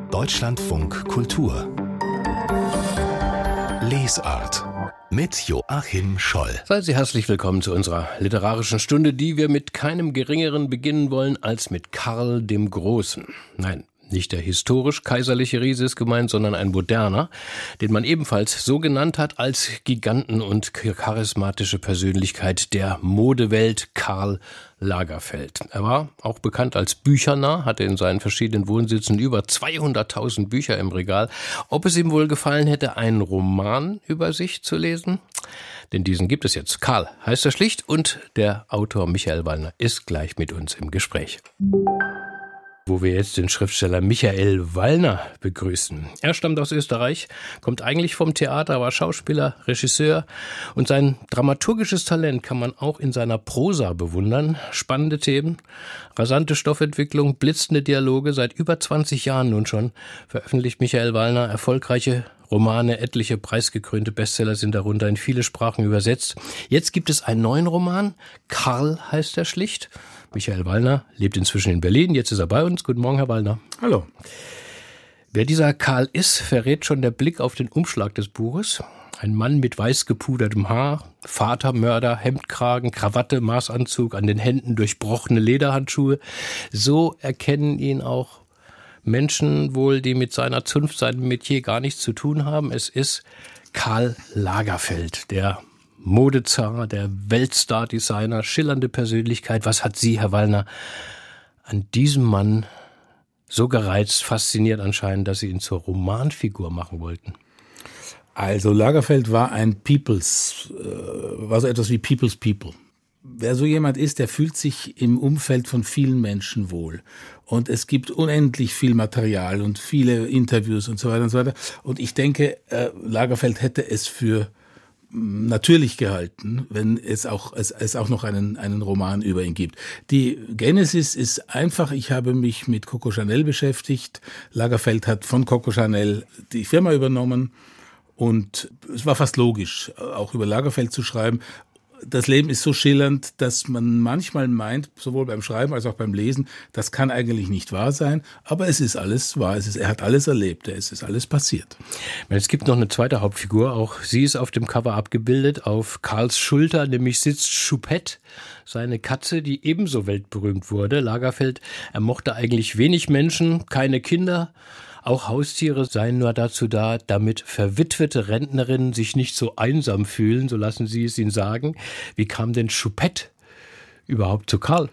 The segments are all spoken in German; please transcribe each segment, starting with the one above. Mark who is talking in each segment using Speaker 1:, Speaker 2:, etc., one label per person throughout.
Speaker 1: Deutschlandfunk Kultur Lesart mit Joachim Scholl.
Speaker 2: Seien Sie herzlich willkommen zu unserer literarischen Stunde, die wir mit keinem Geringeren beginnen wollen als mit Karl dem Großen. Nein, nicht der historisch-kaiserliche Riese ist gemeint, sondern ein moderner, den man ebenfalls so genannt hat als Giganten und charismatische Persönlichkeit der Modewelt, Karl Lagerfeld. Er war auch bekannt als Büchernarr, hatte in seinen verschiedenen Wohnsitzen über 200.000 Bücher im Regal. Ob es ihm wohl gefallen hätte, einen Roman über sich zu lesen? Denn diesen gibt es jetzt. Karl heißt er schlicht und der Autor Michael Wallner ist gleich mit uns im Gespräch. Wo wir jetzt den Schriftsteller Michael Wallner begrüßen. Er stammt aus Österreich, kommt eigentlich vom Theater, war Schauspieler, Regisseur und sein dramaturgisches Talent kann man auch in seiner Prosa bewundern. Spannende Themen, rasante Stoffentwicklung, blitzende Dialoge. Seit über 20 Jahren nun schon veröffentlicht Michael Wallner erfolgreiche Romane, etliche preisgekrönte Bestseller sind darunter in viele Sprachen übersetzt. Jetzt gibt es einen neuen Roman, Karl heißt er schlicht. Michael Wallner lebt inzwischen in Berlin, jetzt ist er bei uns. Guten Morgen, Herr Wallner.
Speaker 3: Hallo.
Speaker 2: Wer dieser Karl ist, verrät schon der Blick auf den Umschlag des Buches. Ein Mann mit weiß gepudertem Haar, Vatermörder, Hemdkragen, Krawatte, Maßanzug, an den Händen durchbrochene Lederhandschuhe. So erkennen ihn auch Menschen wohl, die mit seiner Zunft, seinem Metier gar nichts zu tun haben. Es ist Karl Lagerfeld, der Modezar, der Weltstar-Designer, schillernde Persönlichkeit. Was hat Sie, Herr Wallner, an diesem Mann so gereizt, fasziniert anscheinend, dass Sie ihn zur Romanfigur machen wollten?
Speaker 3: Also Lagerfeld war war so etwas wie People's People. Wer so jemand ist, der fühlt sich im Umfeld von vielen Menschen wohl. Und es gibt unendlich viel Material und viele Interviews und so weiter und so weiter. Und ich denke, Lagerfeld hätte es für natürlich gehalten, wenn es auch noch einen Roman über ihn gibt. Die Genesis ist einfach, ich habe mich mit Coco Chanel beschäftigt. Lagerfeld hat von Coco Chanel die Firma übernommen und es war fast logisch, auch über Lagerfeld zu schreiben. Das Leben ist so schillernd, dass man manchmal meint, sowohl beim Schreiben als auch beim Lesen, das kann eigentlich nicht wahr sein, aber es ist alles wahr. Er hat alles erlebt, es ist alles passiert.
Speaker 2: Es gibt noch eine zweite Hauptfigur, auch sie ist auf dem Cover abgebildet. Auf Karls Schulter nämlich sitzt Choupette, seine Katze, die ebenso weltberühmt wurde. Lagerfeld, er mochte eigentlich wenig Menschen, keine Kinder. Auch Haustiere seien nur dazu da, damit verwitwete Rentnerinnen sich nicht so einsam fühlen, so lassen Sie es ihn sagen. Wie kam denn Choupette überhaupt zu Karl?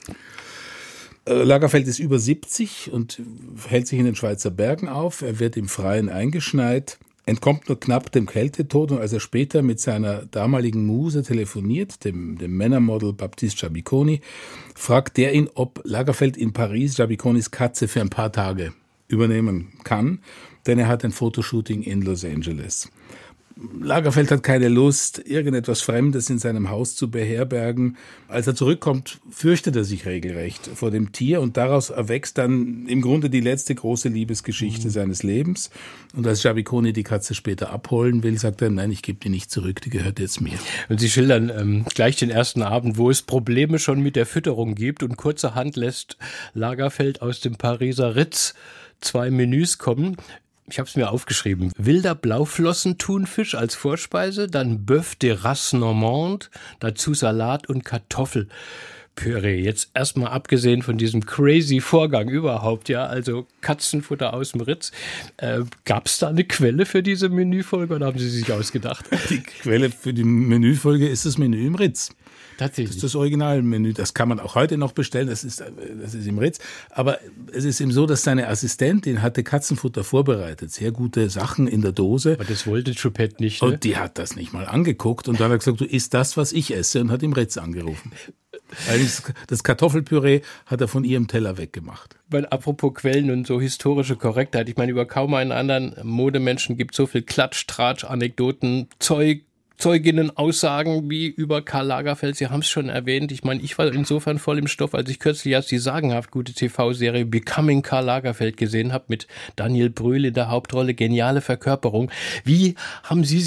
Speaker 3: Lagerfeld ist über 70 und hält sich in den Schweizer Bergen auf. Er wird im Freien eingeschneit, entkommt nur knapp dem Kältetod. Und als er später mit seiner damaligen Muse telefoniert, dem Männermodel Baptiste Jabiconi, fragt der ihn, ob Lagerfeld in Paris Jabiconis Katze für ein paar Tage übernehmen kann, denn er hat ein Fotoshooting in Los Angeles. Lagerfeld hat keine Lust, irgendetwas Fremdes in seinem Haus zu beherbergen. Als er zurückkommt, fürchtet er sich regelrecht vor dem Tier und daraus erwächst dann im Grunde die letzte große Liebesgeschichte seines Lebens. Und als Jabiconi die Katze später abholen will, sagt er, nein, ich gebe die nicht zurück, die gehört jetzt mir.
Speaker 2: Und Sie schildern gleich den ersten Abend, wo es Probleme schon mit der Fütterung gibt und kurzerhand lässt Lagerfeld aus dem Pariser Ritz 2 Menüs kommen. Ich habe es mir aufgeschrieben. Wilder Blauflossen-Thunfisch als Vorspeise, dann Bœuf de Race Normande, dazu Salat und Kartoffelpüree. Jetzt erstmal abgesehen von diesem crazy Vorgang überhaupt, ja, also Katzenfutter aus dem Ritz. Gab es da eine Quelle für diese Menüfolge oder haben Sie sich ausgedacht?
Speaker 3: Die Quelle für die Menüfolge ist das Menü im Ritz.
Speaker 2: Tatsächlich.
Speaker 3: Das ist das Originalmenü. Das kann man auch heute noch bestellen. Das ist im Ritz. Aber es ist eben so, dass seine Assistentin hatte Katzenfutter vorbereitet. Sehr gute Sachen in der Dose.
Speaker 2: Aber das wollte Choupette nicht, ne?
Speaker 3: Und die hat das nicht mal angeguckt. Und dann hat er gesagt, du isst das, was ich esse. Und hat im Ritz angerufen. Allerdings das Kartoffelpüree hat er von ihrem Teller weggemacht.
Speaker 2: Weil apropos Quellen und so historische Korrektheit. Ich meine, über kaum einen anderen Modemenschen gibt es so viel Klatsch, Tratsch, Anekdoten, Zeuginnen-Aussagen wie über Karl Lagerfeld. Sie haben es schon erwähnt. Ich meine, ich war insofern voll im Stoff, als ich kürzlich erst die sagenhaft gute TV-Serie Becoming Karl Lagerfeld gesehen habe mit Daniel Brühl in der Hauptrolle. Geniale Verkörperung. Wie haben Sie sich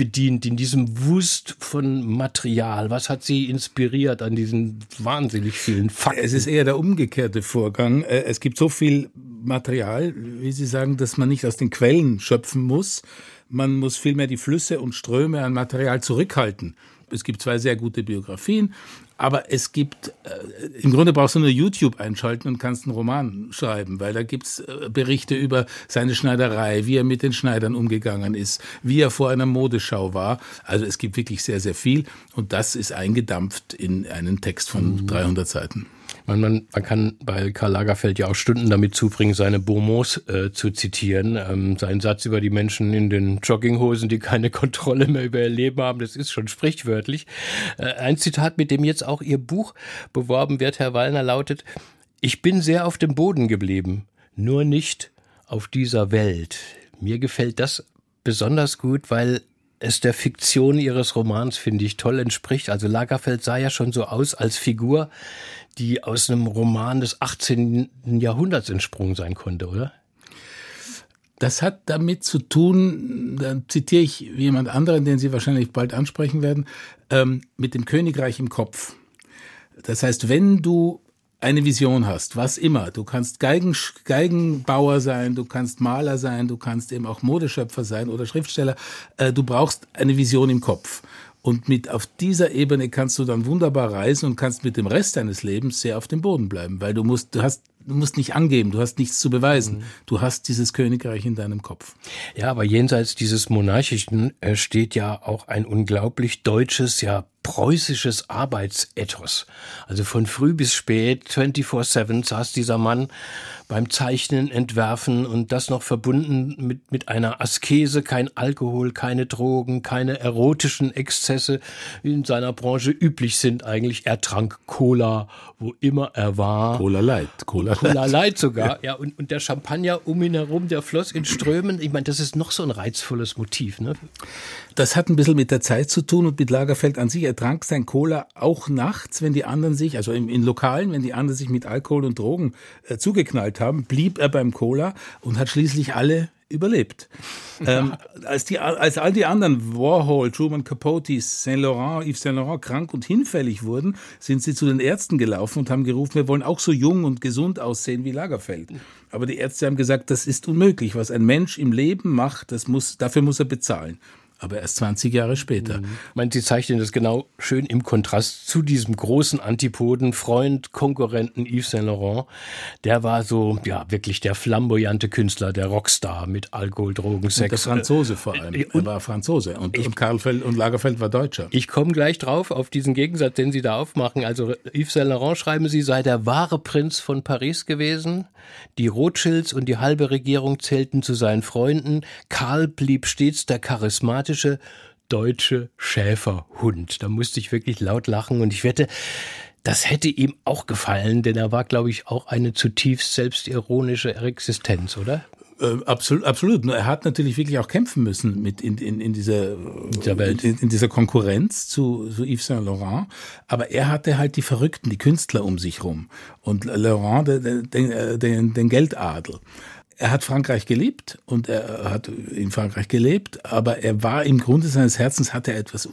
Speaker 2: bedient in diesem Wust von Material? Was hat Sie inspiriert an diesen wahnsinnig vielen Fakten?
Speaker 3: Es ist eher der umgekehrte Vorgang. Es gibt so viel Material, wie Sie sagen, dass man nicht aus den Quellen schöpfen muss. Man muss vielmehr die Flüsse und Ströme an Material zurückhalten. Es gibt 2 sehr gute Biografien, aber es gibt, im Grunde brauchst du nur YouTube einschalten und kannst einen Roman schreiben, weil da gibt's Berichte über seine Schneiderei, wie er mit den Schneidern umgegangen ist, wie er vor einer Modeschau war. Also es gibt wirklich sehr, sehr viel und das ist eingedampft in einen Text von 300 Seiten.
Speaker 2: Man kann bei Karl Lagerfeld ja auch Stunden damit zubringen, seine Bonmots zu zitieren. Sein Satz über die Menschen in den Jogginghosen, die keine Kontrolle mehr über ihr Leben haben, das ist schon sprichwörtlich. Ein Zitat, mit dem jetzt auch Ihr Buch beworben wird, Herr Wallner, lautet: Ich bin sehr auf dem Boden geblieben, nur nicht auf dieser Welt. Mir gefällt das besonders gut, weil es der Fiktion Ihres Romans, finde ich, toll entspricht. Also Lagerfeld sah ja schon so aus als Figur, die aus einem Roman des 18. Jahrhunderts entsprungen sein konnte, oder?
Speaker 3: Das hat damit zu tun, da zitiere ich jemand anderen, den Sie wahrscheinlich bald ansprechen werden, mit dem Königreich im Kopf. Das heißt, wenn du eine Vision hast, was immer, du kannst Geigenbauer sein, du kannst Maler sein, du kannst eben auch Modeschöpfer sein oder Schriftsteller, du brauchst eine Vision im Kopf. Und auf dieser Ebene kannst du dann wunderbar reisen und kannst mit dem Rest deines Lebens sehr auf dem Boden bleiben, weil du musst nicht angeben, du hast nichts zu beweisen. Du hast dieses Königreich in deinem Kopf.
Speaker 2: Ja, aber jenseits dieses Monarchischen steht ja auch ein unglaublich deutsches, ja preußisches Arbeitsethos. Also von früh bis spät, 24/7 saß dieser Mann beim Zeichnen, Entwerfen und das noch verbunden mit einer Askese, kein Alkohol, keine Drogen, keine erotischen Exzesse, wie in seiner Branche üblich sind eigentlich. Er trank Cola, wo immer er war.
Speaker 3: Cola Light
Speaker 2: sogar. Ja, und der Champagner um ihn herum, der floss in Strömen. Ich meine, das ist noch so ein reizvolles Motiv, ne?
Speaker 3: Das hat ein bisschen mit der Zeit zu tun und mit Lagerfeld an sich. Er trank sein Cola auch nachts, wenn die anderen sich, also in Lokalen, wenn die anderen sich mit Alkohol und Drogen zugeknallt haben, blieb er beim Cola und hat schließlich alle überlebt. Als all die anderen, Warhol, Truman Capote, Saint Laurent, Yves Saint Laurent, krank und hinfällig wurden, sind sie zu den Ärzten gelaufen und haben gerufen, wir wollen auch so jung und gesund aussehen wie Lagerfeld. Aber die Ärzte haben gesagt, das ist unmöglich. Was ein Mensch im Leben macht, dafür muss er bezahlen. Aber erst 20 Jahre später.
Speaker 2: Ich meine, Sie zeichnen das genau schön im Kontrast zu diesem großen Antipoden, Freund, Konkurrenten Yves Saint Laurent. Der war so, ja, wirklich der flamboyante Künstler, der Rockstar mit Alkohol, Drogen, Sex.
Speaker 3: Und der Franzose vor allem. Er war Franzose und Lagerfeld war Deutscher.
Speaker 2: Ich komme gleich drauf, auf diesen Gegensatz, den Sie da aufmachen. Also Yves Saint Laurent, schreiben Sie, sei der wahre Prinz von Paris gewesen. Die Rothschilds und die halbe Regierung zählten zu seinen Freunden. Karl blieb stets der charismatische deutsche Schäferhund. Da musste ich wirklich laut lachen und ich wette, das hätte ihm auch gefallen, denn er war, glaube ich, auch eine zutiefst selbstironische Existenz, oder?
Speaker 3: Absolut. Nur er hat natürlich wirklich auch kämpfen müssen in dieser Welt, in dieser Konkurrenz zu Yves Saint Laurent. Aber er hatte halt die Verrückten, die Künstler um sich rum. Und Laurent den Geldadel. Er hat Frankreich geliebt und er hat in Frankreich gelebt, aber er war im Grunde seines Herzens, hatte er etwas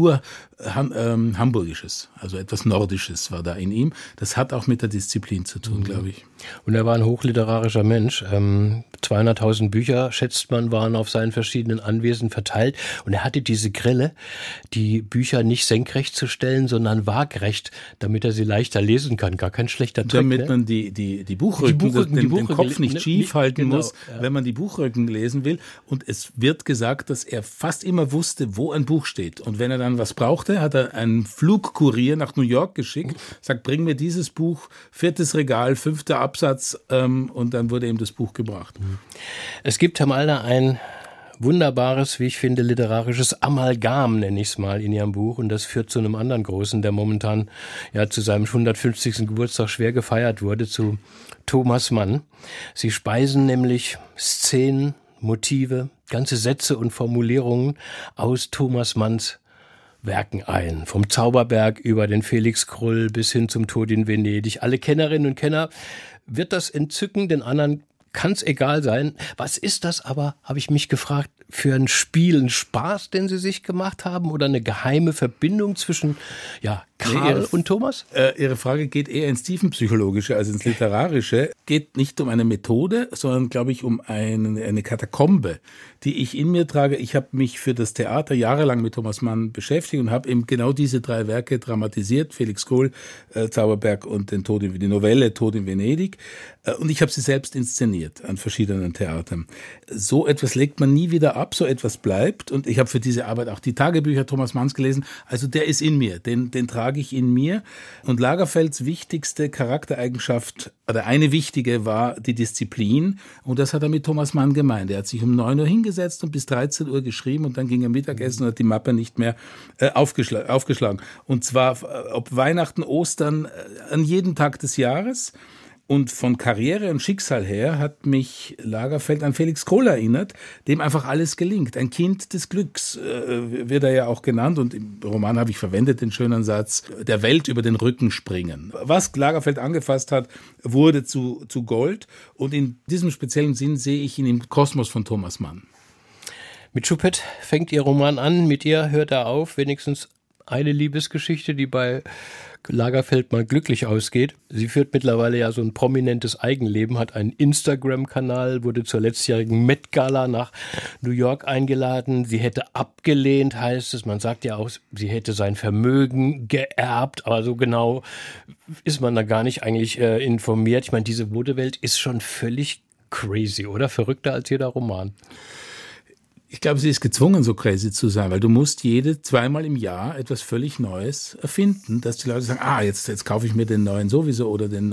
Speaker 3: Hamburgisches, also etwas Nordisches war da in ihm. Das hat auch mit der Disziplin zu tun, glaube ich.
Speaker 2: Und er war ein hochliterarischer Mensch. 200.000 Bücher, schätzt man, waren auf seinen verschiedenen Anwesen verteilt. Und er hatte diese Grille, die Bücher nicht senkrecht zu stellen, sondern waagrecht, damit er sie leichter lesen kann. Gar kein schlechter Trick.
Speaker 3: Damit man die Buchrücken, den Kopf nicht schief halten muss, wenn man die Buchrücken lesen will. Und es wird gesagt, dass er fast immer wusste, wo ein Buch steht. Und wenn er dann was brauchte, hat er einen Flugkurier nach New York geschickt, sagt, bring mir dieses Buch, 4. Regal, 5. Absatz, und dann wurde ihm das Buch gebracht.
Speaker 2: Es gibt, Herr Wallner, ein wunderbares, wie ich finde, literarisches Amalgam, nenne ich es mal, in Ihrem Buch. Und das führt zu einem anderen Großen, der momentan ja zu seinem 150. Geburtstag schwer gefeiert wurde, zu Thomas Mann. Sie speisen nämlich Szenen, Motive, ganze Sätze und Formulierungen aus Thomas Manns Werken ein. Vom Zauberberg über den Felix Krull bis hin zum Tod in Venedig. Alle Kennerinnen und Kenner wird das entzücken, den anderen kann es egal sein. Was ist das aber, habe ich mich gefragt, für ein Spiel, einen Spaß, den Sie sich gemacht haben, oder eine geheime Verbindung zwischen Karl und Thomas?
Speaker 3: Ihre Frage geht eher ins Tiefenpsychologische als ins Literarische. Geht nicht um eine Methode, sondern, glaube ich, um eine Katakombe, die ich in mir trage. Ich habe mich für das Theater jahrelang mit Thomas Mann beschäftigt und habe eben genau diese 3 Werke dramatisiert: Felix Kohl, Zauberberg und die Novelle Tod in Venedig. Und ich habe sie selbst inszeniert an verschiedenen Theatern. So etwas legt man nie wieder ab, so etwas bleibt. Und ich habe für diese Arbeit auch die Tagebücher Thomas Manns gelesen. Also der ist in mir, den trage ich in mir. Und Lagerfelds wichtigste Charaktereigenschaft, oder eine wichtige, war die Disziplin. Und das hat er mit Thomas Mann gemeint. Er hat sich um 9 Uhr hingesetzt und bis 13 Uhr geschrieben und dann ging er Mittagessen und hat die Mappe nicht mehr aufgeschlagen. Und zwar ob Weihnachten, Ostern, an jedem Tag des Jahres. Und von Karriere und Schicksal her hat mich Lagerfeld an Felix Kohl erinnert, dem einfach alles gelingt. Ein Kind des Glücks wird er ja auch genannt. Und im Roman habe ich verwendet den schönen Satz, der Welt über den Rücken springen. Was Lagerfeld angefasst hat, wurde zu Gold. Und in diesem speziellen Sinn sehe ich ihn im Kosmos von Thomas Mann.
Speaker 2: Mit Choupette fängt Ihr Roman an, mit ihr hört er auf. Wenigstens eine Liebesgeschichte, die bei Lagerfeld mal glücklich ausgeht. Sie führt mittlerweile ja so ein prominentes Eigenleben, hat einen Instagram-Kanal, wurde zur letztjährigen Met-Gala nach New York eingeladen. Sie hätte abgelehnt, heißt es. Man sagt ja auch, sie hätte sein Vermögen geerbt, aber so genau ist man da gar nicht eigentlich informiert. Ich meine, diese Modewelt ist schon völlig crazy, oder? Verrückter als jeder Roman.
Speaker 3: Ich glaube, sie ist gezwungen, so crazy zu sein, weil du musst zweimal im Jahr etwas völlig Neues erfinden, dass die Leute sagen, jetzt kaufe ich mir den neuen sowieso oder die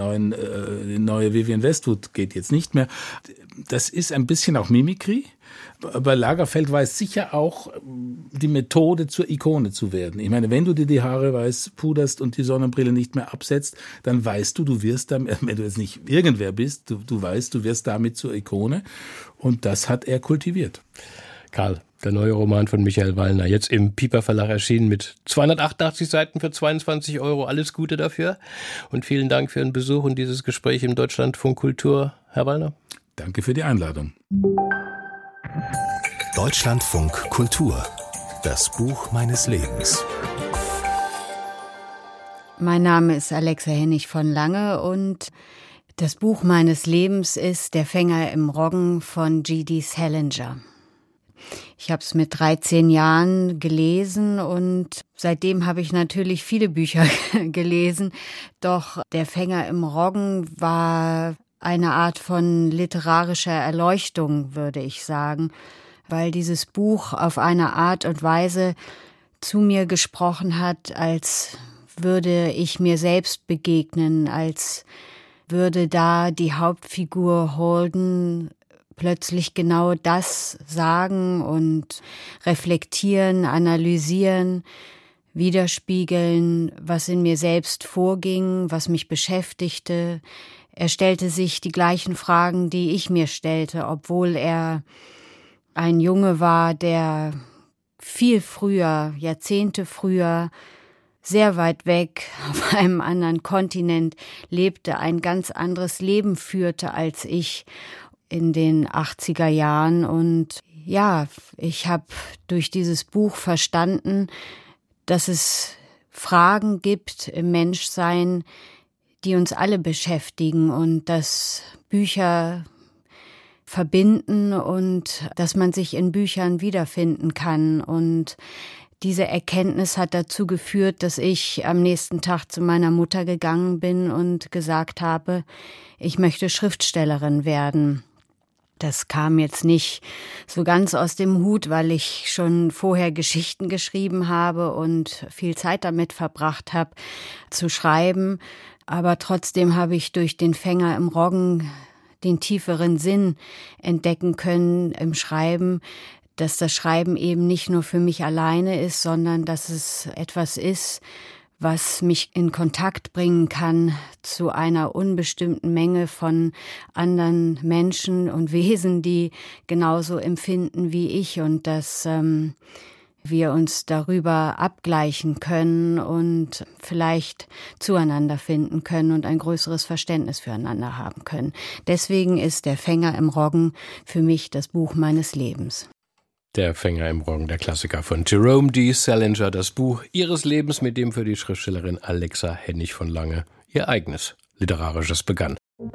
Speaker 3: neue Vivienne Westwood geht jetzt nicht mehr. Das ist ein bisschen auch Mimikry. Bei Lagerfeld war es sicher auch die Methode, zur Ikone zu werden. Ich meine, wenn du dir die Haare weiß puderst und die Sonnenbrille nicht mehr absetzt, dann weißt du wirst damit, wenn du jetzt nicht irgendwer bist, du weißt, du wirst damit zur Ikone. Und das hat er kultiviert.
Speaker 2: Karl, der neue Roman von Michael Wallner, jetzt im Piper Verlag erschienen mit 288 Seiten für 22 €. Alles Gute dafür und vielen Dank für Ihren Besuch und dieses Gespräch im Deutschlandfunk Kultur, Herr Wallner.
Speaker 3: Danke für die Einladung.
Speaker 1: Deutschlandfunk Kultur, das Buch meines Lebens.
Speaker 4: Mein Name ist Alexa Hennig von Lange und das Buch meines Lebens ist Der Fänger im Roggen von G.D. Salinger. Ich habe es mit 13 Jahren gelesen und seitdem habe ich natürlich viele Bücher gelesen. Doch Der Fänger im Roggen war eine Art von literarischer Erleuchtung, würde ich sagen, weil dieses Buch auf eine Art und Weise zu mir gesprochen hat, als würde ich mir selbst begegnen, als würde da die Hauptfigur Holden plötzlich genau das sagen und reflektieren, analysieren, widerspiegeln, was in mir selbst vorging, was mich beschäftigte. Er stellte sich die gleichen Fragen, die ich mir stellte, obwohl er ein Junge war, der viel früher, Jahrzehnte früher, sehr weit weg auf einem anderen Kontinent lebte, ein ganz anderes Leben führte als ich in den 80er Jahren. Und ja, ich habe durch dieses Buch verstanden, dass es Fragen gibt im Menschsein, die uns alle beschäftigen und dass Bücher verbinden und dass man sich in Büchern wiederfinden kann. Und diese Erkenntnis hat dazu geführt, dass ich am nächsten Tag zu meiner Mutter gegangen bin und gesagt habe, ich möchte Schriftstellerin werden. Das kam jetzt nicht so ganz aus dem Hut, weil ich schon vorher Geschichten geschrieben habe und viel Zeit damit verbracht habe, zu schreiben. Aber trotzdem habe ich durch den Fänger im Roggen den tieferen Sinn entdecken können im Schreiben, dass das Schreiben eben nicht nur für mich alleine ist, sondern dass es etwas ist, was mich in Kontakt bringen kann zu einer unbestimmten Menge von anderen Menschen und Wesen, die genauso empfinden wie ich und dass wir uns darüber abgleichen können und vielleicht zueinander finden können und ein größeres Verständnis füreinander haben können. Deswegen ist Der Fänger im Roggen für mich das Buch meines Lebens.
Speaker 2: Der Fänger im Roggen, der Klassiker von Jerome D. Salinger, das Buch ihres Lebens, mit dem für die Schriftstellerin Alexa Hennig von Lange ihr eigenes literarisches begann.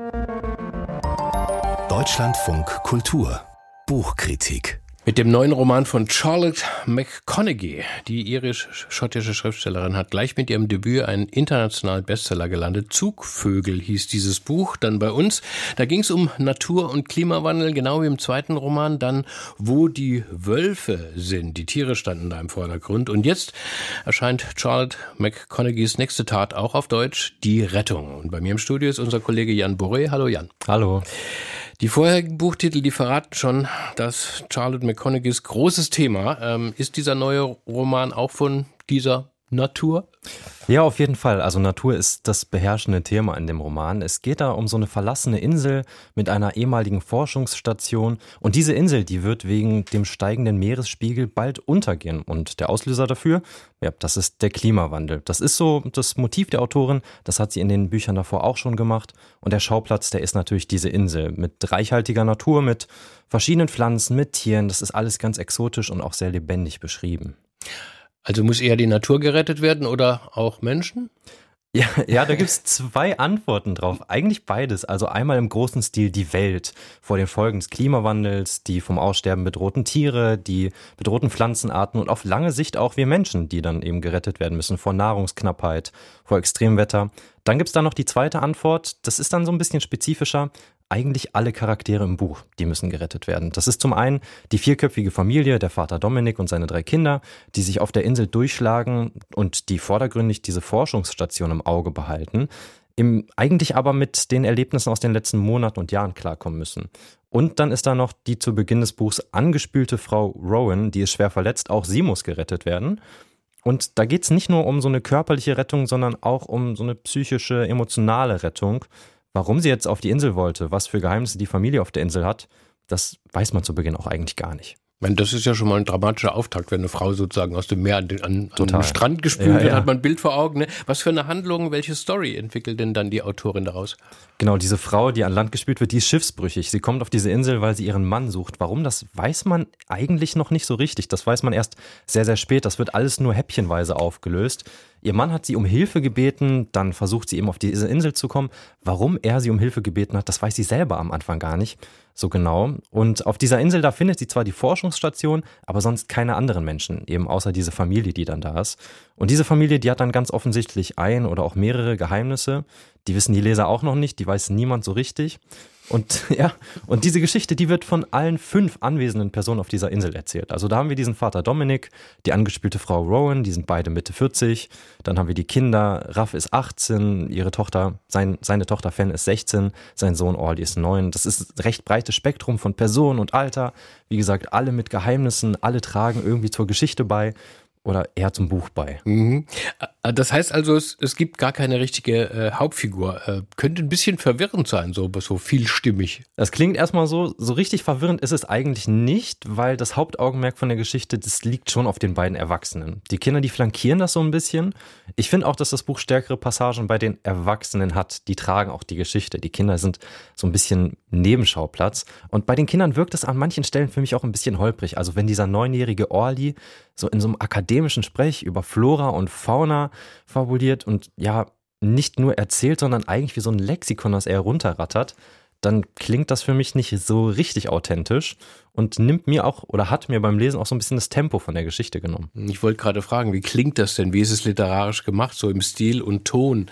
Speaker 1: Deutschlandfunk Kultur Buchkritik.
Speaker 2: Mit dem neuen Roman von Charlotte McConaghy, die irisch-schottische Schriftstellerin, hat gleich mit ihrem Debüt einen internationalen Bestseller gelandet. Zugvögel hieß dieses Buch, dann bei uns. Da ging es um Natur- und Klimawandel, genau wie im zweiten Roman. Dann, wo die Wölfe sind. Die Tiere standen da im Vordergrund. Und jetzt erscheint Charlotte McConaghys nächste Tat auch auf Deutsch, Die Rettung. Und bei mir im Studio ist unser Kollege Jan Boré. Hallo Jan.
Speaker 5: Hallo.
Speaker 2: Die vorherigen Buchtitel, die verraten schon, dass Charlotte McConaghys großes Thema. Ist dieser neue Roman auch von dieser Natur?
Speaker 5: Ja, auf jeden Fall. Also Natur ist das beherrschende Thema in dem Roman. Es geht da um so eine verlassene Insel mit einer ehemaligen Forschungsstation. Und diese Insel, die wird wegen dem steigenden Meeresspiegel bald untergehen. Und der Auslöser dafür, ja, das ist der Klimawandel. Das ist so das Motiv der Autorin. Das hat sie in den Büchern davor auch schon gemacht. Und der Schauplatz, der ist natürlich diese Insel mit reichhaltiger Natur, mit verschiedenen Pflanzen, mit Tieren. Das ist alles ganz exotisch und auch sehr lebendig beschrieben.
Speaker 2: Also muss eher die Natur gerettet werden oder auch Menschen?
Speaker 5: Ja, da gibt's zwei Antworten drauf. Eigentlich beides. Also einmal im großen Stil die Welt vor den Folgen des Klimawandels, die vom Aussterben bedrohten Tiere, die bedrohten Pflanzenarten und auf lange Sicht auch wir Menschen, die dann eben gerettet werden müssen vor Nahrungsknappheit, vor Extremwetter. Dann gibt's da noch die zweite Antwort. Das ist dann so ein bisschen spezifischer. Eigentlich alle Charaktere im Buch, die müssen gerettet werden. Das ist zum einen die vierköpfige Familie, der Vater Dominik und seine 3 Kinder, die sich auf der Insel durchschlagen und die vordergründig diese Forschungsstation im Auge behalten, eigentlich aber mit den Erlebnissen aus den letzten Monaten und Jahren klarkommen müssen. Und dann ist da noch die zu Beginn des Buchs angespülte Frau Rowan, die ist schwer verletzt, auch sie muss gerettet werden. Und da geht's nicht nur um so eine körperliche Rettung, sondern auch um so eine psychische, emotionale Rettung. Warum sie jetzt auf die Insel wollte, was für Geheimnisse die Familie auf der Insel hat, das weiß man zu Beginn auch eigentlich gar nicht.
Speaker 2: Ich meine, das ist ja schon mal ein dramatischer Auftakt, wenn eine Frau sozusagen aus dem Meer an den Strand gespült wird, hat man ein Bild vor Augen. Ne? Was für eine Handlung, welche Story entwickelt denn dann die Autorin daraus?
Speaker 5: Genau, diese Frau, die an Land gespült wird, die ist schiffsbrüchig. Sie kommt auf diese Insel, weil sie ihren Mann sucht. Warum, das weiß man eigentlich noch nicht so richtig. Das weiß man erst sehr, sehr spät. Das wird alles nur häppchenweise aufgelöst. Ihr Mann hat sie um Hilfe gebeten, dann versucht sie eben auf diese Insel zu kommen. Warum er sie um Hilfe gebeten hat, das weiß sie selber am Anfang gar nicht so genau. Und auf dieser Insel, da findet sie zwar die Forschungsstation, aber sonst keine anderen Menschen, eben außer diese Familie, die dann da ist. Und diese Familie, die hat dann ganz offensichtlich ein oder auch mehrere Geheimnisse. Die wissen die Leser auch noch nicht, die weiß niemand so richtig. Und ja, und diese Geschichte, die wird von allen 5 anwesenden Personen auf dieser Insel erzählt. Also da haben wir diesen Vater Dominik, die angespielte Frau Rowan, die sind beide Mitte 40. Dann haben wir die Kinder, Raff ist 18, ihre Tochter, seine Tochter Fan ist 16, sein Sohn Orly ist 9. Das ist ein recht breites Spektrum von Personen und Alter. Wie gesagt, alle mit Geheimnissen, alle tragen irgendwie zur Geschichte bei. Oder eher zum Buch bei.
Speaker 2: Mhm. Das heißt also, es gibt gar keine richtige Hauptfigur. Könnte ein bisschen verwirrend sein, so vielstimmig.
Speaker 5: Das klingt erstmal so richtig verwirrend ist es eigentlich nicht, weil das Hauptaugenmerk von der Geschichte, das liegt schon auf den beiden Erwachsenen. Die Kinder, die flankieren das so ein bisschen. Ich finde auch, dass das Buch stärkere Passagen bei den Erwachsenen hat. Die tragen auch die Geschichte. Die Kinder sind so ein bisschen Nebenschauplatz. Und bei den Kindern wirkt es an manchen Stellen für mich auch ein bisschen holprig. Also wenn dieser 9-jährige Orly so in so einem akademischen Sprech über Flora und Fauna fabuliert und ja, nicht nur erzählt, sondern eigentlich wie so ein Lexikon, das er runterrattert, dann klingt das für mich nicht so richtig authentisch und nimmt mir auch oder hat mir beim Lesen auch so ein bisschen das Tempo von der Geschichte genommen.
Speaker 2: Ich wollte gerade fragen, wie klingt das denn? Wie ist es literarisch gemacht, so im Stil und Ton?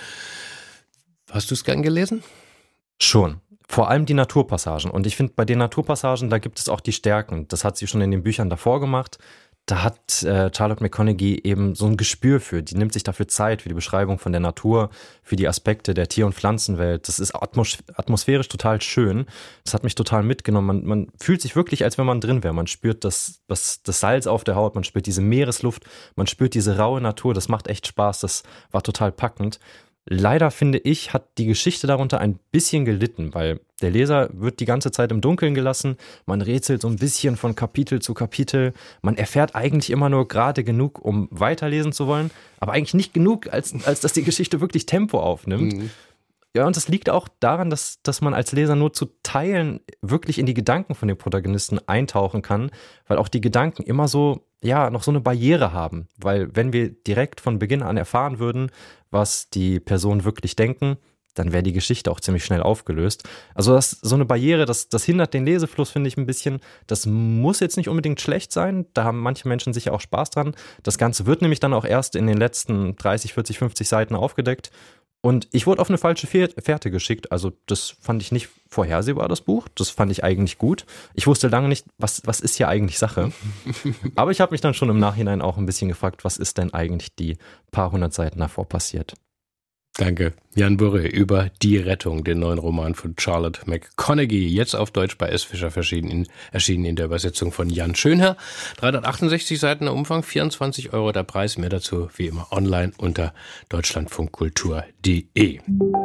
Speaker 2: Hast du es gern gelesen?
Speaker 5: Schon. Vor allem die Naturpassagen. Und ich finde, bei den Naturpassagen, da gibt es auch die Stärken. Das hat sie schon in den Büchern davor gemacht. Da hat Charlotte McConaghy eben so ein Gespür für. Die nimmt sich dafür Zeit, für die Beschreibung von der Natur, für die Aspekte der Tier- und Pflanzenwelt. Das ist atmosphärisch total schön. Das hat mich total mitgenommen. Man fühlt sich wirklich, als wenn man drin wäre. Man spürt das Salz auf der Haut, man spürt diese Meeresluft, man spürt diese raue Natur. Das macht echt Spaß. Das war total packend. Leider, finde ich, hat die Geschichte darunter ein bisschen gelitten, weil der Leser wird die ganze Zeit im Dunkeln gelassen, man rätselt so ein bisschen von Kapitel zu Kapitel, man erfährt eigentlich immer nur gerade genug, um weiterlesen zu wollen, aber eigentlich nicht genug, als dass die Geschichte wirklich Tempo aufnimmt. Mhm. Ja, und das liegt auch daran, dass man als Leser nur zu Teilen wirklich in die Gedanken von den Protagonisten eintauchen kann, weil auch die Gedanken immer so, ja, noch so eine Barriere haben. Weil wenn wir direkt von Beginn an erfahren würden, was die Personen wirklich denken, dann wäre die Geschichte auch ziemlich schnell aufgelöst. Also das so eine Barriere, das hindert den Lesefluss, finde ich, ein bisschen. Das muss jetzt nicht unbedingt schlecht sein. Da haben manche Menschen sicher auch Spaß dran. Das Ganze wird nämlich dann auch erst in den letzten 30, 40, 50 Seiten aufgedeckt. Und ich wurde auf eine falsche Fährte geschickt. Also das fand ich nicht vorhersehbar, das Buch. Das fand ich eigentlich gut. Ich wusste lange nicht, was ist hier eigentlich Sache. Aber ich habe mich dann schon im Nachhinein auch ein bisschen gefragt, was ist denn eigentlich die paar hundert Seiten davor passiert.
Speaker 2: Danke. Jan Burre über Die Rettung, den neuen Roman von Charlotte McConaghy, jetzt auf Deutsch bei S. Fischer erschienen in der Übersetzung von Jan Schönherr. 368 Seiten der Umfang, 24 € der Preis. Mehr dazu wie immer online unter deutschlandfunkkultur.de.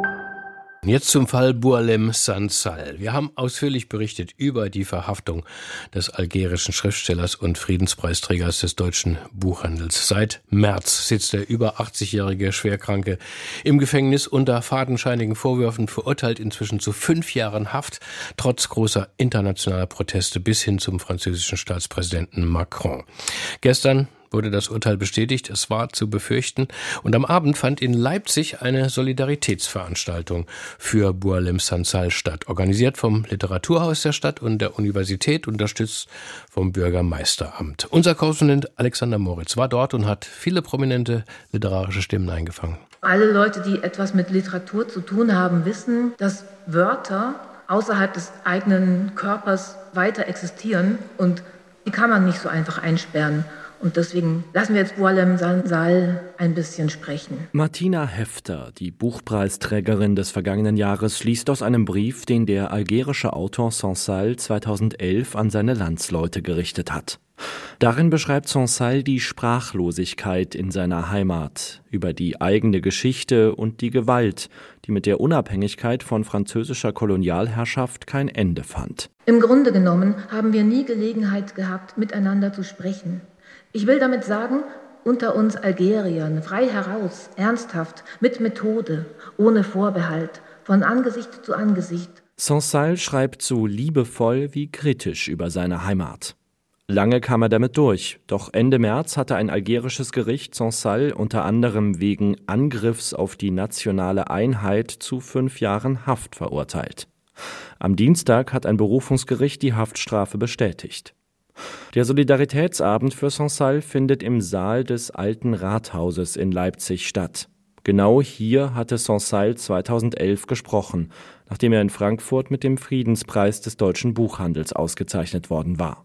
Speaker 2: Jetzt zum Fall Boualem Sansal. Wir haben ausführlich berichtet über die Verhaftung des algerischen Schriftstellers und Friedenspreisträgers des deutschen Buchhandels. Seit März sitzt der über 80-jährige Schwerkranke im Gefängnis unter fadenscheinigen Vorwürfen, verurteilt inzwischen zu 5 Jahren Haft, trotz großer internationaler Proteste bis hin zum französischen Staatspräsidenten Macron. Gestern wurde das Urteil bestätigt, es war zu befürchten. Und am Abend fand in Leipzig eine Solidaritätsveranstaltung für Boualem Sansal statt. Organisiert vom Literaturhaus der Stadt und der Universität, unterstützt vom Bürgermeisteramt. Unser Korrespondent Alexander Moritz war dort und hat viele prominente literarische Stimmen eingefangen.
Speaker 6: Alle Leute, die etwas mit Literatur zu tun haben, wissen, dass Wörter außerhalb des eigenen Körpers weiter existieren und die kann man nicht so einfach einsperren. Und deswegen lassen wir jetzt Boualem Sansal ein bisschen sprechen.
Speaker 7: Martina Hefter, die Buchpreisträgerin des vergangenen Jahres, liest aus einem Brief, den der algerische Autor Sansal 2011 an seine Landsleute gerichtet hat. Darin beschreibt Sansal die Sprachlosigkeit in seiner Heimat, über die eigene Geschichte und die Gewalt, die mit der Unabhängigkeit von französischer Kolonialherrschaft kein Ende fand.
Speaker 6: Im Grunde genommen haben wir nie Gelegenheit gehabt, miteinander zu sprechen. Ich will damit sagen, unter uns Algeriern, frei heraus, ernsthaft, mit Methode, ohne Vorbehalt, von Angesicht zu Angesicht.
Speaker 7: Sansal schreibt so liebevoll wie kritisch über seine Heimat. Lange kam er damit durch, doch Ende März hatte ein algerisches Gericht Sansal unter anderem wegen Angriffs auf die nationale Einheit zu 5 Jahren Haft verurteilt. Am Dienstag hat ein Berufungsgericht die Haftstrafe bestätigt. Der Solidaritätsabend für Sansal findet im Saal des Alten Rathauses in Leipzig statt. Genau hier hatte Sansal 2011 gesprochen, nachdem er in Frankfurt mit dem Friedenspreis des deutschen Buchhandels ausgezeichnet worden war.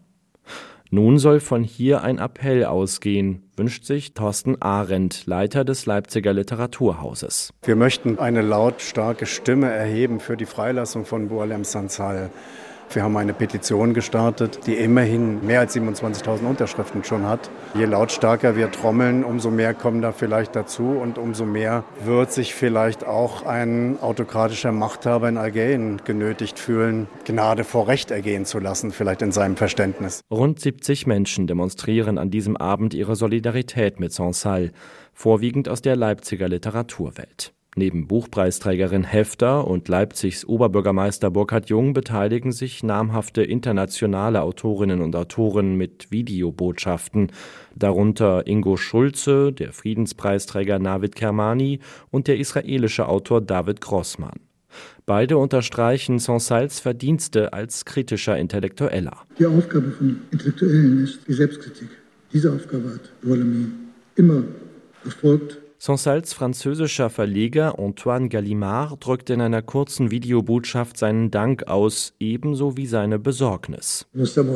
Speaker 7: Nun soll von hier ein Appell ausgehen, wünscht sich Thorsten Arendt, Leiter des Leipziger Literaturhauses.
Speaker 8: Wir möchten eine lautstarke Stimme erheben für die Freilassung von Boualem Sansal. Wir haben eine Petition gestartet, die immerhin mehr als 27.000 Unterschriften schon hat. Je lautstarker wir trommeln, umso mehr kommen da vielleicht dazu und umso mehr wird sich vielleicht auch ein autokratischer Machthaber in Algerien genötigt fühlen, Gnade vor Recht ergehen zu lassen, vielleicht in seinem Verständnis.
Speaker 7: Rund 70 Menschen demonstrieren an diesem Abend ihre Solidarität mit Sansal, vorwiegend aus der Leipziger Literaturwelt. Neben Buchpreisträgerin Hefter und Leipzigs Oberbürgermeister Burkhard Jung beteiligen sich namhafte internationale Autorinnen und Autoren mit Videobotschaften, darunter Ingo Schulze, der Friedenspreisträger Navid Kermani und der israelische Autor David Grossman. Beide unterstreichen Sansals Verdienste als kritischer Intellektueller.
Speaker 9: Die Aufgabe von Intellektuellen ist die Selbstkritik. Diese Aufgabe hat Boualem immer verfolgt.
Speaker 7: Sansals französischer Verleger Antoine Gallimard drückt in einer kurzen Videobotschaft seinen Dank aus, ebenso wie seine Besorgnis.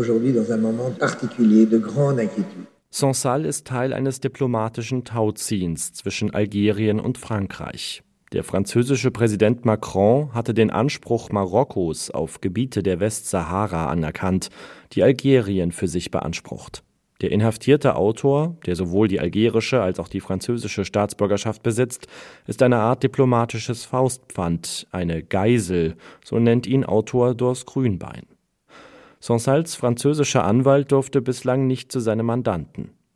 Speaker 7: Sansal ist Teil eines diplomatischen Tauziehens zwischen Algerien und Frankreich. Der französische Präsident Macron hatte den Anspruch Marokkos auf Gebiete der Westsahara anerkannt, die Algerien für sich beansprucht. Der inhaftierte Autor, der sowohl die algerische als auch die französische Staatsbürgerschaft besitzt, ist eine Art diplomatisches Faustpfand, eine Geisel, so nennt ihn Autor Dors Grünbein. Sansals französischer Anwalt durfte bislang nicht zu seinem Mandanten.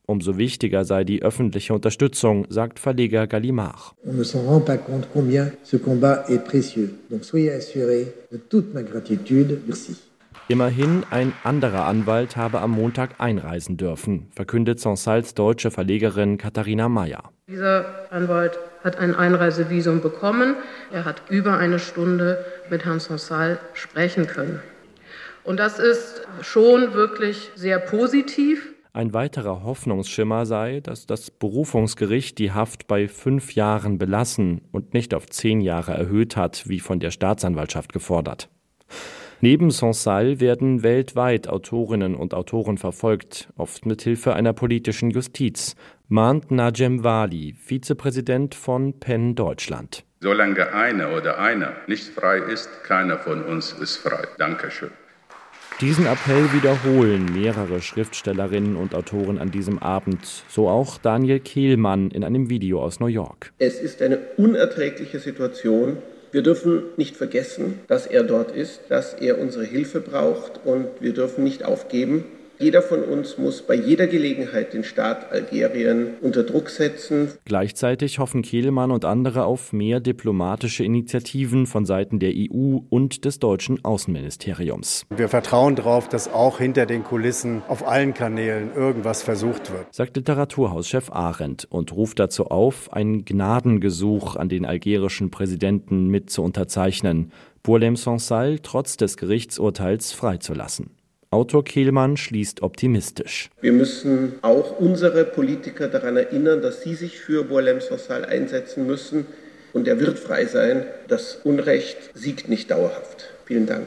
Speaker 7: Umso wichtiger sei die öffentliche Unterstützung, sagt Verleger Gallimard.
Speaker 9: On ne s'en rend pas compte combien ce combat est précieux. Donc soyez assurés de toute ma gratitude. Merci.
Speaker 7: Immerhin ein anderer Anwalt habe am Montag einreisen dürfen, verkündet Sansals deutsche Verlegerin Katharina Mayer.
Speaker 10: Dieser Anwalt hat ein Einreisevisum bekommen. Er hat über eine Stunde mit Herrn Sansal sprechen können. Und das ist schon wirklich sehr positiv.
Speaker 7: Ein weiterer Hoffnungsschimmer sei, dass das Berufungsgericht die Haft bei 5 Jahren belassen und nicht auf 10 Jahre erhöht hat, wie von der Staatsanwaltschaft gefordert. Neben Sansal werden weltweit Autorinnen und Autoren verfolgt, oft mit Hilfe einer politischen Justiz, mahnt Najem Wali, Vizepräsident von PEN Deutschland.
Speaker 11: Solange einer oder einer nicht frei ist, keiner von uns ist frei. Dankeschön.
Speaker 7: Diesen Appell wiederholen mehrere Schriftstellerinnen und Autoren an diesem Abend, so auch Daniel Kehlmann in einem Video aus New York.
Speaker 12: Es ist eine unerträgliche Situation. Wir dürfen nicht vergessen, dass er dort ist, dass er unsere Hilfe braucht und wir dürfen nicht aufgeben. Jeder von uns muss bei jeder Gelegenheit den Staat Algerien unter Druck setzen.
Speaker 7: Gleichzeitig hoffen Kehlmann und andere auf mehr diplomatische Initiativen von Seiten der EU und des deutschen Außenministeriums.
Speaker 8: Wir vertrauen darauf, dass auch hinter den Kulissen auf allen Kanälen irgendwas versucht wird,
Speaker 7: sagt Literaturhauschef Arendt und ruft dazu auf, ein Gnadengesuch an den algerischen Präsidenten mit zu unterzeichnen, Boualem Sansal trotz des Gerichtsurteils freizulassen. Autor Kehlmann schließt optimistisch.
Speaker 12: Wir müssen auch unsere Politiker daran erinnern, dass sie sich für Boualem Sansal einsetzen müssen. Und er wird frei sein. Das Unrecht siegt nicht dauerhaft. Vielen Dank.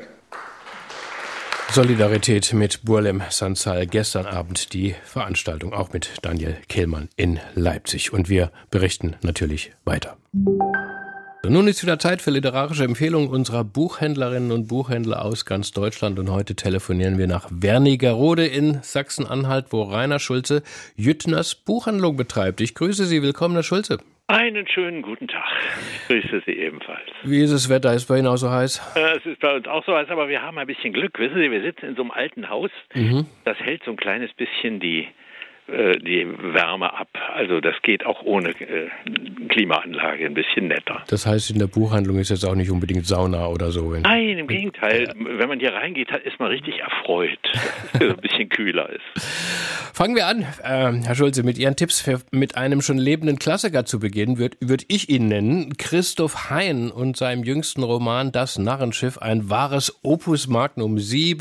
Speaker 2: Solidarität mit Boualem Sansal. Gestern Abend die Veranstaltung, auch mit Daniel Kehlmann in Leipzig. Und wir berichten natürlich weiter. Nun ist wieder Zeit für literarische Empfehlungen unserer Buchhändlerinnen und Buchhändler aus ganz Deutschland. Und heute telefonieren wir nach Wernigerode in Sachsen-Anhalt, wo Rainer Schulze Jüttners Buchhandlung betreibt. Ich grüße Sie. Willkommen, Herr Schulze.
Speaker 13: Einen schönen guten Tag. Ich grüße Sie ebenfalls.
Speaker 2: Wie ist das Wetter? Ist bei Ihnen auch so heiß?
Speaker 13: Es ist bei uns auch so heiß, aber wir haben ein bisschen Glück. Wissen Sie, wir sitzen in so einem alten Haus. Das hält so ein kleines bisschen die Wärme ab. Also das geht auch ohne Klimaanlage ein bisschen netter.
Speaker 2: Das heißt, in der Buchhandlung ist jetzt auch nicht unbedingt Sauna oder so?
Speaker 13: Nein, im Gegenteil. Wenn man hier reingeht, ist man richtig erfreut, dass es ein bisschen kühler ist.
Speaker 2: Fangen wir an, Herr Schulze, mit Ihren Tipps mit einem schon lebenden Klassiker zu beginnen, würde ich ihn nennen. Christoph Hein und seinem jüngsten Roman Das Narrenschiff, ein wahres Opus Magnum,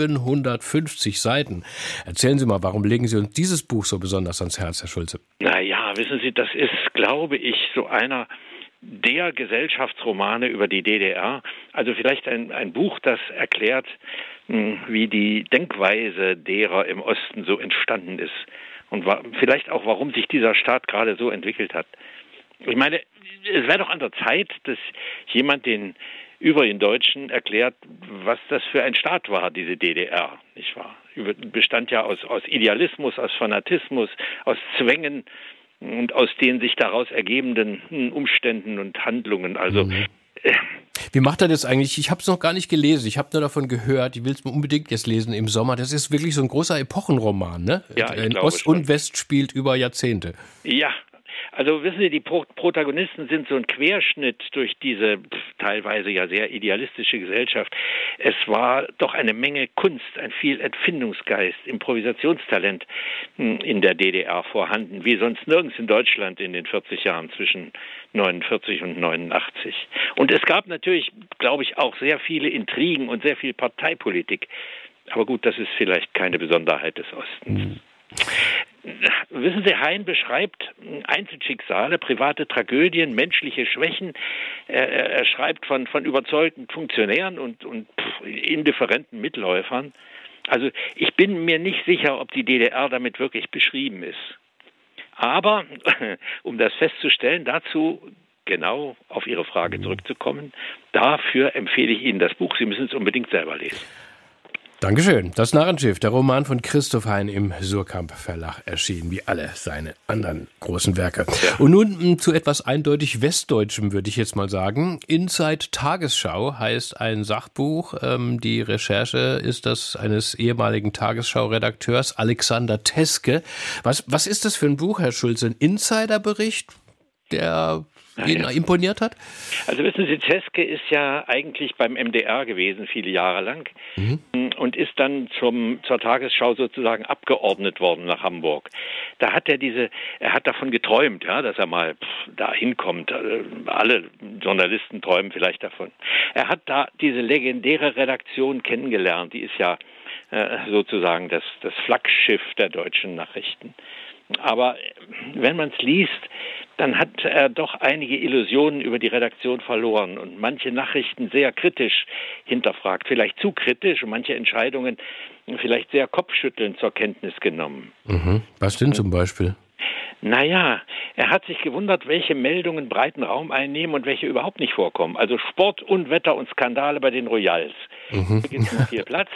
Speaker 2: 750 Seiten. Erzählen Sie mal, warum legen Sie uns dieses Buch so besonders ans Herz, Herr Schulze?
Speaker 13: Naja, wissen Sie, das ist, glaube ich, so einer der Gesellschaftsromane über die DDR. Also vielleicht ein Buch, das erklärt, wie die Denkweise derer im Osten so entstanden ist und vielleicht auch, warum sich dieser Staat gerade so entwickelt hat. Ich meine, es wäre doch an der Zeit, dass jemand den übrigen Deutschen erklärt, was das für ein Staat war, diese DDR, nicht wahr? Bestand ja aus Idealismus, aus Fanatismus, aus Zwängen und aus den sich daraus ergebenden Umständen und Handlungen. Also
Speaker 2: wie macht er das eigentlich? Ich habe es noch gar nicht gelesen. Ich habe nur davon gehört. Ich will es unbedingt jetzt lesen im Sommer. Das ist wirklich so ein großer Epochenroman, ne?
Speaker 13: Ja, ich glaube
Speaker 2: Ost und West spielt über Jahrzehnte.
Speaker 13: Ja. Also wissen Sie, die Protagonisten sind so ein Querschnitt durch diese teilweise ja sehr idealistische Gesellschaft. Es war doch eine Menge Kunst, ein viel Erfindungsgeist, Improvisationstalent in der DDR vorhanden, wie sonst nirgends in Deutschland in den 40 Jahren zwischen 49 und 89. Und es gab natürlich, glaube ich, auch sehr viele Intrigen und sehr viel Parteipolitik. Aber gut, das ist vielleicht keine Besonderheit des Ostens. Wissen Sie, Hein beschreibt Einzelschicksale, private Tragödien, menschliche Schwächen. Er schreibt von überzeugten Funktionären und indifferenten Mitläufern. Also ich bin mir nicht sicher, ob die DDR damit wirklich beschrieben ist. Aber um das festzustellen, dazu genau auf Ihre Frage zurückzukommen, dafür empfehle ich Ihnen das Buch. Sie müssen es unbedingt selber lesen.
Speaker 2: Dankeschön. Das Narrenschiff, der Roman von Christoph Hein im Suhrkamp Verlag erschienen, wie alle seine anderen großen Werke. Ja. Und nun zu etwas eindeutig Westdeutschem, würde ich jetzt mal sagen. Inside Tagesschau heißt ein Sachbuch. Die Recherche ist das eines ehemaligen Tagesschau-Redakteurs Alexander Teske. Was ist das für ein Buch, Herr Schulze? Ein Insiderbericht, der Ihnen imponiert hat?
Speaker 13: Also wissen Sie, Teske ist ja eigentlich beim MDR gewesen, viele Jahre lang, und ist dann zur Tagesschau sozusagen abgeordnet worden nach Hamburg. Da hat er hat davon geträumt, ja, dass er mal da hinkommt. Alle Journalisten träumen vielleicht davon. Er hat da diese legendäre Redaktion kennengelernt, die ist ja sozusagen das Flaggschiff der deutschen Nachrichten. Aber wenn man es liest, dann hat er doch einige Illusionen über die Redaktion verloren und manche Nachrichten sehr kritisch hinterfragt, vielleicht zu kritisch und manche Entscheidungen vielleicht sehr kopfschüttelnd zur Kenntnis genommen.
Speaker 2: Was denn zum Beispiel?
Speaker 13: Naja, er hat sich gewundert, welche Meldungen breiten Raum einnehmen und welche überhaupt nicht vorkommen. Also Sport, Unwetter und Skandale bei den Royals. Da gibt es noch viel Platz.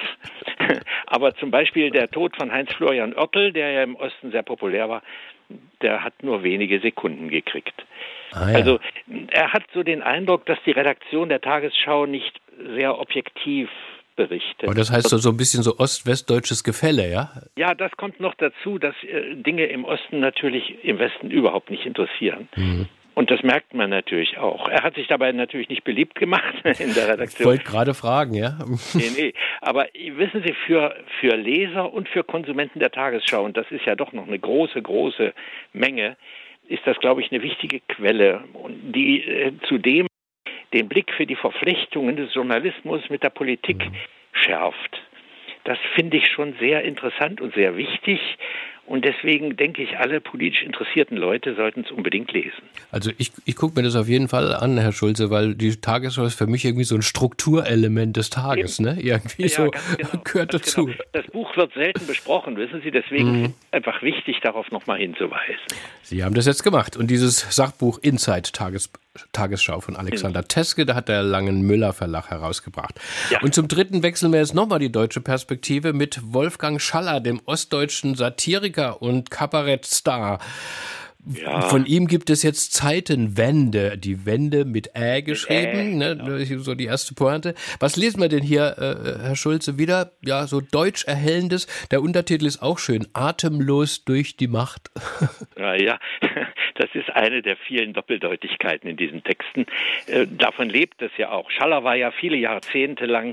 Speaker 13: Aber zum Beispiel der Tod von Heinz-Florian Oertel, der ja im Osten sehr populär war, der hat nur wenige Sekunden gekriegt. Ah, ja. Also er hat so den Eindruck, dass die Redaktion der Tagesschau nicht sehr objektiv berichtet.
Speaker 2: Aber das heißt so ein bisschen so ost-westdeutsches Gefälle, ja?
Speaker 13: Ja, das kommt noch dazu, dass Dinge im Osten natürlich im Westen überhaupt nicht interessieren. Und das merkt man natürlich auch. Er hat sich dabei natürlich nicht beliebt gemacht in der Redaktion.
Speaker 2: Ich wollte gerade fragen, ja?
Speaker 13: Nee. Aber wissen Sie, für Leser und für Konsumenten der Tagesschau, und das ist ja doch noch eine große, große Menge, ist das, glaube ich, eine wichtige Quelle, die zudem den Blick für die Verflechtungen des Journalismus mit der Politik schärft. Das finde ich schon sehr interessant und sehr wichtig. Und deswegen denke ich, alle politisch interessierten Leute sollten es unbedingt lesen.
Speaker 2: Also ich gucke mir das auf jeden Fall an, Herr Schulze, weil die Tagesschau ist für mich irgendwie so ein Strukturelement des Tages, ne? Irgendwie ja, so gehört dazu.
Speaker 13: Genau. Das Buch wird selten besprochen, wissen Sie, deswegen ist es einfach wichtig, darauf nochmal hinzuweisen.
Speaker 2: Sie haben das jetzt gemacht und dieses Sachbuch Inside Tagesschau von Alexander Teske, da hat der Langen-Müller Verlag herausgebracht. Ja. Und zum dritten wechseln wir jetzt nochmal die deutsche Perspektive mit Wolfgang Schaller, dem ostdeutschen Satiriker und Kabarettstar. Ja. Von ihm gibt es jetzt Zeitenwende, die Wende mit geschrieben, ne? Genau. So die erste Pointe. Was lesen wir denn hier, Herr Schulze, wieder? Ja, so deutsch erhellendes. Der Untertitel ist auch schön, atemlos durch die Macht.
Speaker 13: Ja, das ist eine der vielen Doppeldeutigkeiten in diesen Texten. Davon lebt es ja auch. Schaller war ja viele Jahrzehnte lang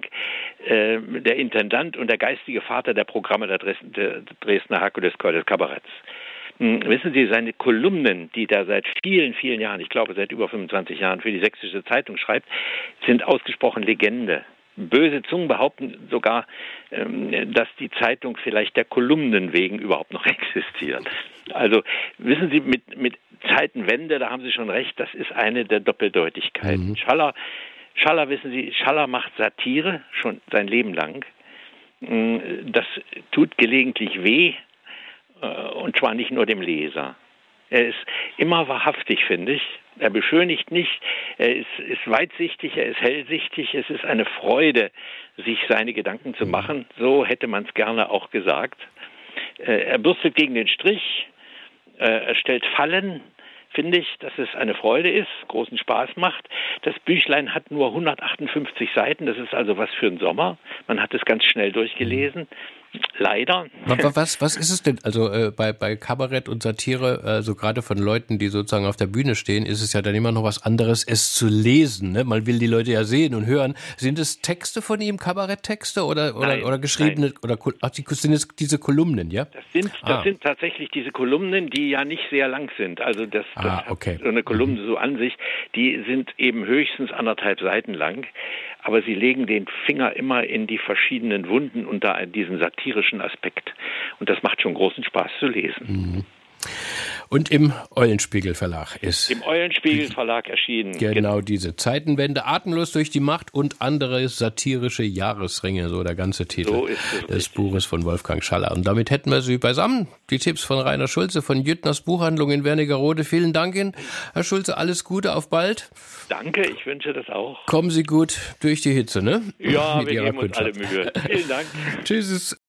Speaker 13: der Intendant und der geistige Vater der Programme der Dresdner Herkuleschor des Kabaretts. Wissen Sie, seine Kolumnen, die er seit vielen, vielen Jahren, ich glaube seit über 25 Jahren für die Sächsische Zeitung schreibt, sind ausgesprochen Legende. Böse Zungen behaupten sogar, dass die Zeitung vielleicht der Kolumnen wegen überhaupt noch existiert. Also wissen Sie, mit Zeitenwende, da haben Sie schon recht, das ist eine der Doppeldeutigkeiten. Schaller, wissen Sie, Schaller macht Satire schon sein Leben lang. Das tut gelegentlich weh. Und zwar nicht nur dem Leser. Er ist immer wahrhaftig, finde ich. Er beschönigt nicht, er ist weitsichtig, er ist hellsichtig. Es ist eine Freude, sich seine Gedanken zu machen. So hätte man es gerne auch gesagt. Er bürstet gegen den Strich, er stellt Fallen, finde ich, dass es eine Freude ist, großen Spaß macht. Das Büchlein hat nur 158 Seiten, das ist also was für den Sommer. Man hat es ganz schnell durchgelesen. Leider.
Speaker 2: Was ist es denn? Also bei Kabarett und Satire, also gerade von Leuten, die sozusagen auf der Bühne stehen, ist es ja dann immer noch was anderes, es zu lesen. Ne? Man will die Leute ja sehen und hören. Sind es Texte von ihm, Kabaretttexte oder geschriebene? Nein. Sind es diese Kolumnen, ja?
Speaker 13: Das sind tatsächlich diese Kolumnen, die ja nicht sehr lang sind. Also okay. So eine Kolumne so an sich, die sind eben höchstens 1,5 Seiten lang. Aber sie legen den Finger immer in die verschiedenen Wunden unter diesen satirischen Aspekt. Und das macht schon großen Spaß zu lesen.
Speaker 2: Und im Eulenspiegel Verlag ist.
Speaker 13: Im Eulenspiegel Verlag erschienen.
Speaker 2: Genau diese Zeitenwende, atemlos durch die Macht und andere satirische Jahresringe, so der ganze Titel des Buches von Wolfgang Schaller. Und damit hätten wir sie beisammen. Die Tipps von Rainer Schulze von Jüttners Buchhandlung in Wernigerode. Vielen Dank Ihnen, Herr Schulze. Alles Gute, auf bald.
Speaker 13: Danke, ich wünsche das auch.
Speaker 2: Kommen Sie gut durch die Hitze, ne?
Speaker 13: Ja, wir geben uns alle Mühe. Vielen Dank.
Speaker 2: Tschüss.